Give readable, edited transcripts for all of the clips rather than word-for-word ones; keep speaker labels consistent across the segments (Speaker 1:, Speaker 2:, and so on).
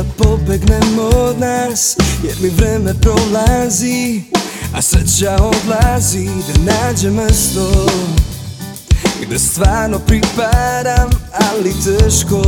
Speaker 1: pobegnem od nas, jer mi vreme prolazi, a sreća odlazi. Da nađem mesto gde stvarno pripadam, ali teško.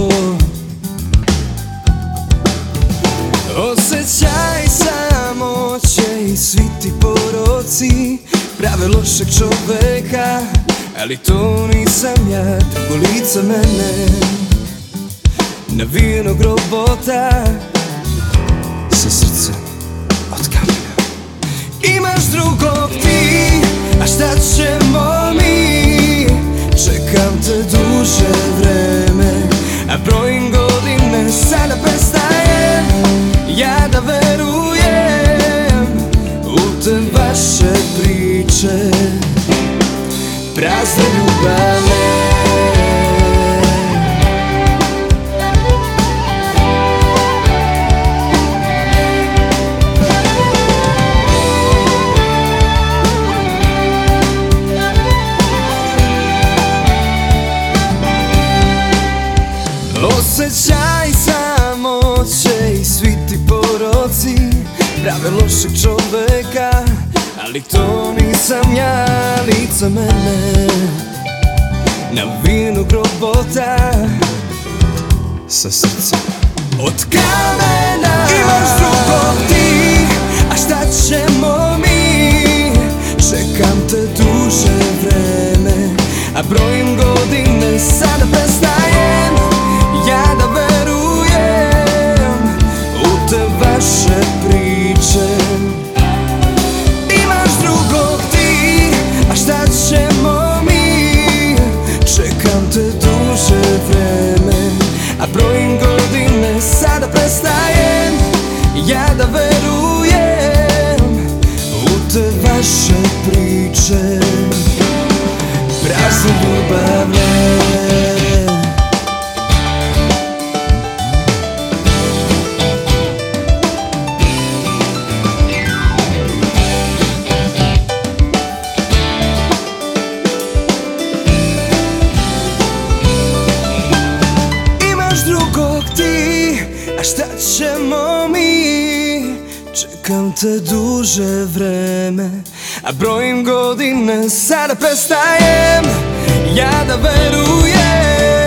Speaker 1: Osjećaj samoće i svi ti poroci prave lošeg čoveka, ali to nisam ja. Drugo lice mene, navijenog robota sa srcem od kamena. Imaš drugog ti, a šta ćemo mi? Čekam te duže vreme, a brojim godine, sada prestajem ja da verujem u te vaše priče, prazne ljubave. Osjećaj samoće i svi ti poroci prave lošeg čoveka, ali to nisam ja. Lice mene, navijenog robota sa srcem od kamena. Imaš drugog ti, a šta ćemo mi? Čekam te duže vreme, a brojim godine, sada prestajem ja da verujem u te vaše priče. Imaš drugog ti, a šta ćemo mi? Čekam te duže vreme, a brojim godine, sada prestajem ja da verujem u te vaše priče, prazne ljubavne. Drugog ti, a šta ćemo mi? Čekam te duže vreme, a brojim godine, sada prestajem ja da verujem